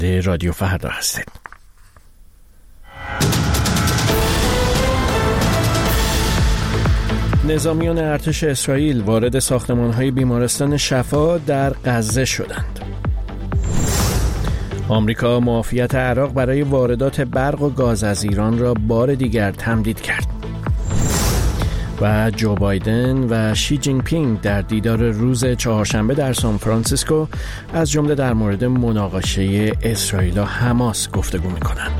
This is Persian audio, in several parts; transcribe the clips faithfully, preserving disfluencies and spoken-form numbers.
رادیو فردا هستید. نظامیان ارتش اسرائیل وارد ساختمان‌های بیمارستان شفا در غزه شدند. آمریکا معافیت عراق برای واردات برق و گاز از ایران را بار دیگر تمدید کرد. و جو بایدن و شی جین پینگ در دیدار روز چهارشنبه در سان فرانسیسکو از جمله در مورد مناقشه اسرائیل و حماس گفتگو می‌کنند.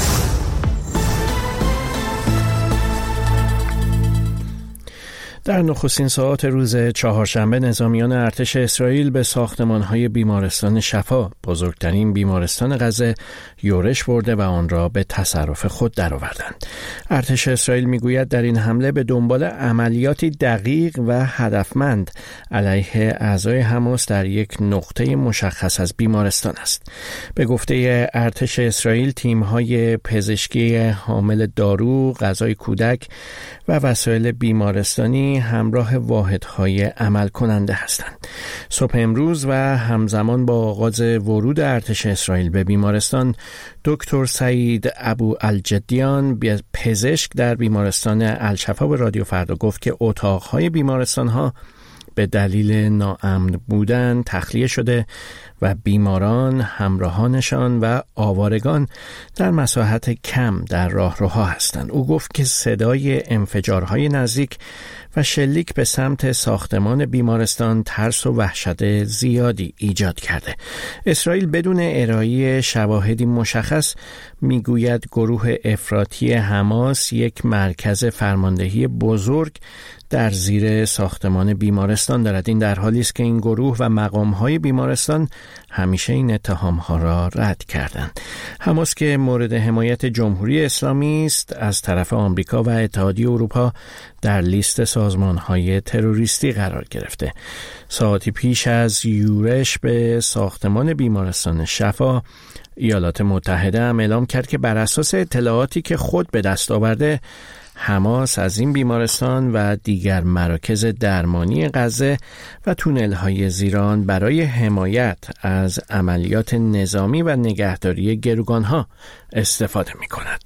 در نخستین ساعات روز چهارشنبه نظامیان ارتش اسرائیل به ساختمان‌های بیمارستان شفا، بزرگترین بیمارستان غزه، یورش برده و آن را به تصرف خود درآوردند. ارتش اسرائیل میگوید در این حمله به دنبال عملیاتی دقیق و هدفمند علیه اعضای حماس در یک نقطه مشخص از بیمارستان است. به گفته ارتش اسرائیل تیم‌های پزشکی حامل دارو، غذای کودک و وسایل بیمارستانی همراه واحدهای عمل کننده هستند. صبح امروز و همزمان با آغاز ورود ارتش اسرائیل به بیمارستان، دکتر سعید ابو الجدیان، پزشک در بیمارستان الشفا، به رادیو فردا گفت که اتاقهای بیمارستانها به دلیل ناامن بودن تخلیه شده و بیماران، همراهانشان و آوارگان در مساحت کم در راهروها هستند. او گفت که صدای انفجارهای نزدیک و شلیک به سمت ساختمان بیمارستان ترس و وحشت زیادی ایجاد کرده. اسرائیل بدون ارائه شواهدی مشخص میگوید گروه افراطی حماس یک مرکز فرماندهی بزرگ در زیر ساختمان بیمارستان دارد. این در حالی است که این گروه و مقام‌های بیمارستان همیشه این اتهام‌ها را رد کردند. حماس که مورد حمایت جمهوری اسلامی است، از طرف آمریکا و اتحادیه اروپا در لیست سازمان‌های تروریستی قرار گرفته. ساعتی پیش از یورش به ساختمان بیمارستان شفا، ایالات متحده هم اعلام کرد که بر اساس اطلاعاتی که خود به دست آورده، حماس از این بیمارستان و دیگر مراکز درمانی غزه و تونل‌های زیران برای حمایت از عملیات نظامی و نگهداری گروگان‌ها استفاده می‌کند.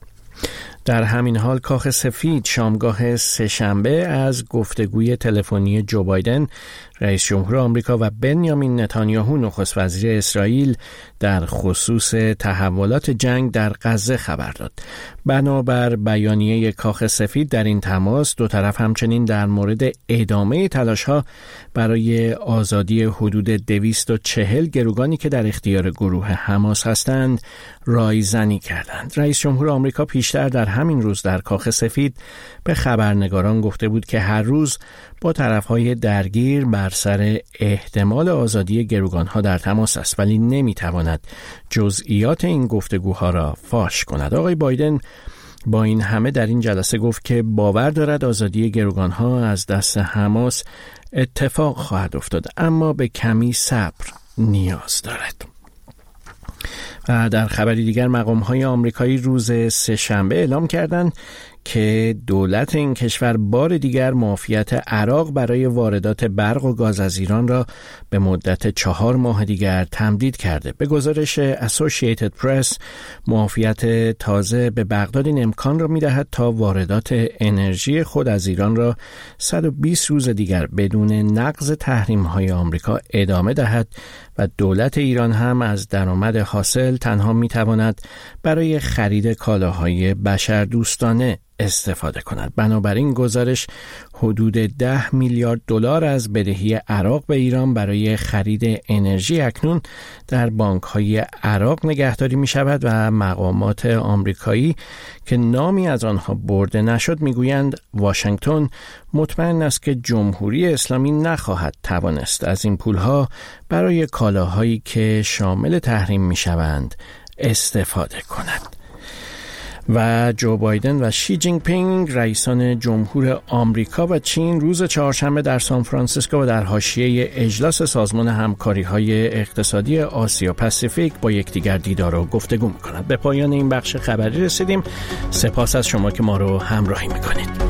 در همین حال کاخ سفید شامگاه سه‌شنبه از گفتگوی تلفنی جو بایدن رئیس جمهور آمریکا و بنیامین نتانیاهو نخست وزیر اسرائیل در خصوص تحولات جنگ در غزه خبر داد. بنابر بیانیه کاخ سفید در این تماس، دو طرف همچنین در مورد ادامه تلاش‌ها برای آزادی حدود دویست و چهل گروگانی که در اختیار گروه حماس هستند رایزنی کردند. رئیس جمهور آمریکا پیشتر در همین روز در کاخ سفید به خبرنگاران گفته بود که هر روز با طرف‌های درگیر بر سر احتمال آزادی گروگان‌ها در تماس است، ولی نمی‌تواند جزئیات این گفتگوها را فاش کند. آقای بایدن با این همه در این جلسه گفت که باور دارد آزادی گروگان‌ها از دست حماس اتفاق خواهد افتاد، اما به کمی صبر نیاز دارد. و در خبری دیگر، مقام‌های آمریکایی روز سه‌شنبه اعلام کردند که دولت این کشور بار دیگر معافیت عراق برای واردات برق و گاز از ایران را به مدت چهار ماه دیگر تمدید کرده. به گزارش اسوسییتد پرس، معافیت تازه به بغداد این امکان را می‌دهد تا واردات انرژی خود از ایران را صد و بیست روز دیگر بدون نقض تحریم‌های آمریکا ادامه دهد و دولت ایران هم از درآمد حاصل تنها می‌تواند برای خرید کالاهای بشردوستانه استفاده کند. بنابراین گزارش حدود ده میلیارد دلار از بدهی عراق به ایران برای خرید انرژی اکنون در بانک‌های عراق نگهداری می‌شود و مقامات آمریکایی که نامی از آنها برده نشد می‌گویند واشنگتن مطمئن است که جمهوری اسلامی نخواهد توانست از این پول‌ها برای کالاهایی که شامل تحریم می‌شوند استفاده کند. و جو بایدن و شی جین پینگ رئیسان جمهور آمریکا و چین روز چهارشنبه در سان فرانسیسکو و در حاشیه اجلاس سازمان همکاری‌های اقتصادی آسیا پاسیفیک با یکدیگر دیدار و گفتگو می‌کنند. به پایان این بخش خبری رسیدیم. سپاس از شما که ما رو همراهی می‌کنید.